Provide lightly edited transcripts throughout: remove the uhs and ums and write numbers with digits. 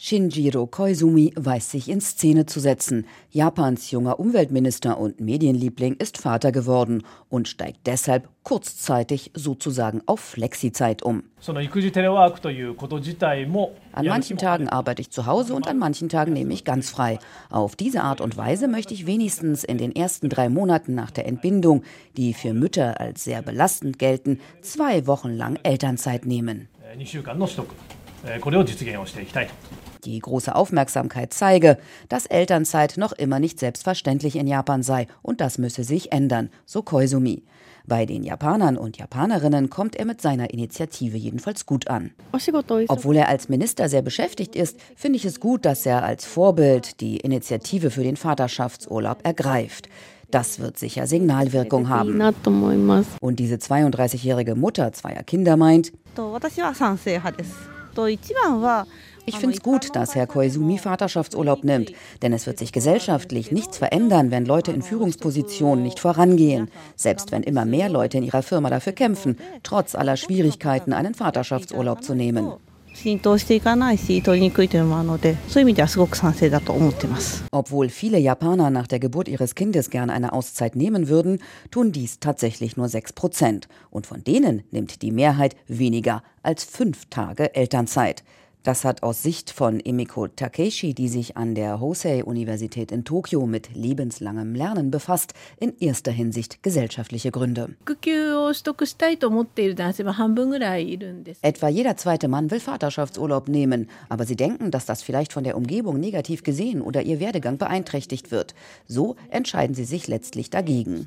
Shinjiro Koizumi weiß sich in Szene zu setzen. Japans junger Umweltminister und Medienliebling ist Vater geworden und steigt deshalb kurzzeitig sozusagen auf Flexizeit um. An manchen Tagen arbeite ich zu Hause und an manchen Tagen nehme ich ganz frei. Auf diese Art und Weise möchte ich wenigstens in den ersten 3 Monaten nach der Entbindung, die für Mütter als sehr belastend gelten, 2 Wochen lang Elternzeit nehmen. Die große Aufmerksamkeit zeige, dass Elternzeit noch immer nicht selbstverständlich in Japan sei und das müsse sich ändern, so Koizumi. Bei den Japanern und Japanerinnen kommt er mit seiner Initiative jedenfalls gut an. Obwohl er als Minister sehr beschäftigt ist, finde ich es gut, dass er als Vorbild die Initiative für den Vaterschaftsurlaub ergreift. Das wird sicher Signalwirkung haben. Und diese 32-jährige Mutter 2 Kinder meint: Ich finde es gut, dass Herr Koizumi Vaterschaftsurlaub nimmt, denn es wird sich gesellschaftlich nichts verändern, wenn Leute in Führungspositionen nicht vorangehen. Selbst wenn immer mehr Leute in ihrer Firma dafür kämpfen, trotz aller Schwierigkeiten einen Vaterschaftsurlaub zu nehmen. Obwohl viele Japaner nach der Geburt ihres Kindes gern eine Auszeit nehmen würden, tun dies tatsächlich nur 6%. Und von denen nimmt die Mehrheit weniger als 5 Tage Elternzeit. Das hat aus Sicht von Emiko Takeshi, die sich an der Hosei-Universität in Tokio mit lebenslangem Lernen befasst, in erster Hinsicht gesellschaftliche Gründe. Etwa jeder 2. Mann will Vaterschaftsurlaub nehmen, aber sie denken, dass das vielleicht von der Umgebung negativ gesehen oder ihr Werdegang beeinträchtigt wird. So entscheiden sie sich letztlich dagegen.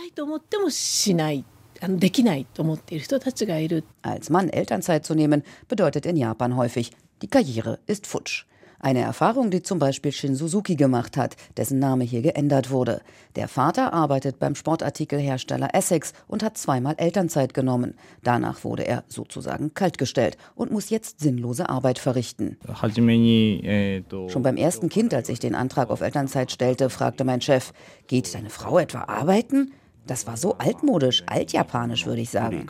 Als Mann Elternzeit zu nehmen, bedeutet in Japan häufig, die Karriere ist futsch. Eine Erfahrung, die zum Beispiel Shin Suzuki gemacht hat, dessen Name hier geändert wurde. Der Vater arbeitet beim Sportartikelhersteller Essex und hat 2-mal Elternzeit genommen. Danach wurde er sozusagen kaltgestellt und muss jetzt sinnlose Arbeit verrichten. Schon beim ersten Kind, als ich den Antrag auf Elternzeit stellte, fragte mein Chef: Geht deine Frau etwa arbeiten? Das war so altmodisch, altjapanisch, würde ich sagen.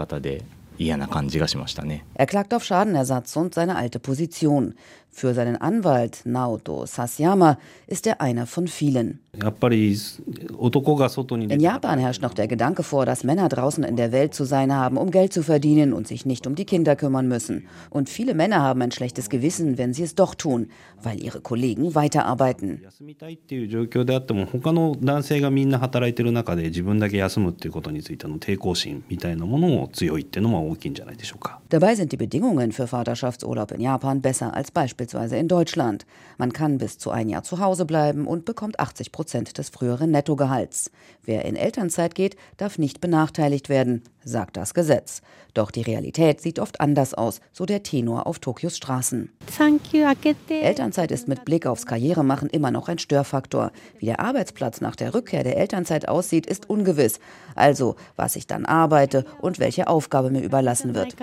Er klagt auf Schadenersatz und seine alte Position. Für seinen Anwalt Naoto Sasayama ist er einer von vielen. In Japan herrscht noch der Gedanke vor, dass Männer draußen in der Welt zu sein haben, um Geld zu verdienen und sich nicht um die Kinder kümmern müssen. Und viele Männer haben ein schlechtes Gewissen, wenn sie es doch tun, weil ihre Kollegen weiterarbeiten. Dabei sind die Bedingungen für Vaterschaftsurlaub in Japan besser als beispielsweise in Deutschland. Man kann bis zu 1 Jahr zu Hause bleiben und bekommt 80% des früheren Nettogehalts. Wer in Elternzeit geht, darf nicht benachteiligt werden, sagt das Gesetz. Doch die Realität sieht oft anders aus, so der Tenor auf Tokios Straßen. Elternzeit ist mit Blick aufs Karrieremachen immer noch ein Störfaktor. Wie der Arbeitsplatz nach der Rückkehr der Elternzeit aussieht, ist ungewiss. Also, was ich dann arbeite und welche Aufgabe mir überlassen wird.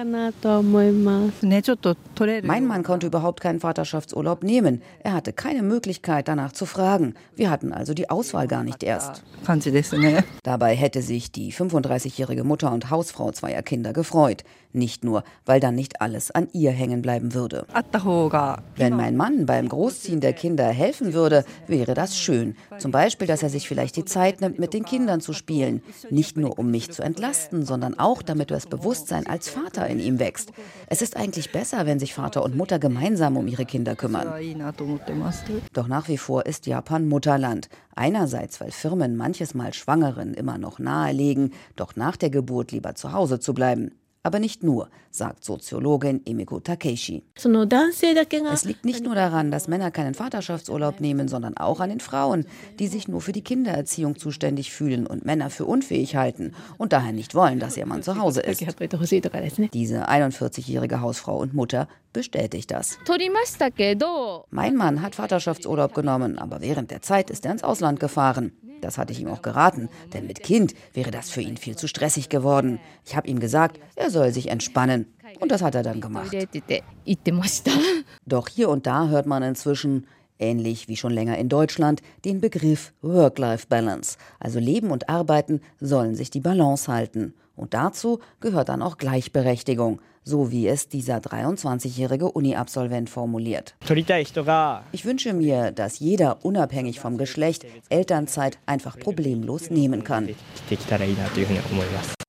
Mein Mann konnte überhaupt keinen Vaterschaftsurlaub nehmen. Er hatte keine Möglichkeit, danach zu fragen. Wir hatten also die Auswahl gar nicht erst. Dabei hätte sich die 35-jährige Mutter und Hausfrau 2 Kinder gefreut. Nicht nur, weil dann nicht alles an ihr hängen bleiben würde. Wenn mein Mann beim Großziehen der Kinder helfen würde, wäre das schön. Zum Beispiel, dass er sich vielleicht die Zeit nimmt, mit den Kindern zu spielen. Nicht nur, um mich zu entlasten, sondern auch, damit das Bewusstsein als Vater in ihm wächst. Es ist eigentlich besser, wenn sich Vater und Mutter gemeinsam um ihre Kinder kümmern. Doch nach wie vor ist Japan Mutterland. Einerseits, weil Firmen manches Mal Schwangeren immer noch nahelegen, doch nach der Geburt lieber zu Hause zu bleiben. Aber nicht nur, sagt Soziologin Emiko Takeshi. Es liegt nicht nur daran, dass Männer keinen Vaterschaftsurlaub nehmen, sondern auch an den Frauen, die sich nur für die Kindererziehung zuständig fühlen und Männer für unfähig halten und daher nicht wollen, dass ihr Mann zu Hause ist. Diese 41-jährige Hausfrau und Mutter bestätigt das. Mein Mann hat Vaterschaftsurlaub genommen, aber während der Zeit ist er ins Ausland gefahren. Das hatte ich ihm auch geraten, denn mit Kind wäre das für ihn viel zu stressig geworden. Ich habe ihm gesagt, er soll sich entspannen. Und das hat er dann gemacht. Doch hier und da hört man inzwischen, ähnlich wie schon länger in Deutschland, den Begriff Work-Life-Balance. Also Leben und Arbeiten sollen sich die Balance halten. Und dazu gehört dann auch Gleichberechtigung, so wie es dieser 23-jährige Uni-Absolvent formuliert. Ich wünsche mir, dass jeder unabhängig vom Geschlecht Elternzeit einfach problemlos nehmen kann.